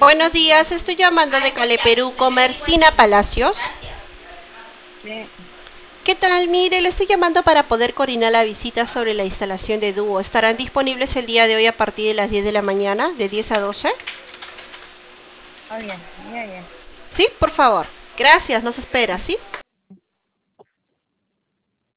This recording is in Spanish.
Buenos días, estoy llamando de Cale Perú, Comercina Palacios. Sí, ¿Qué tal? Mire, le estoy llamando para poder coordinar la visita sobre la instalación de dúo. ¿Estarán disponibles el día de hoy a partir de las 10 de la mañana, de 10 a 12? está bien, muy bien. Sí, por favor. Gracias, nos espera, Sí, ¿sí?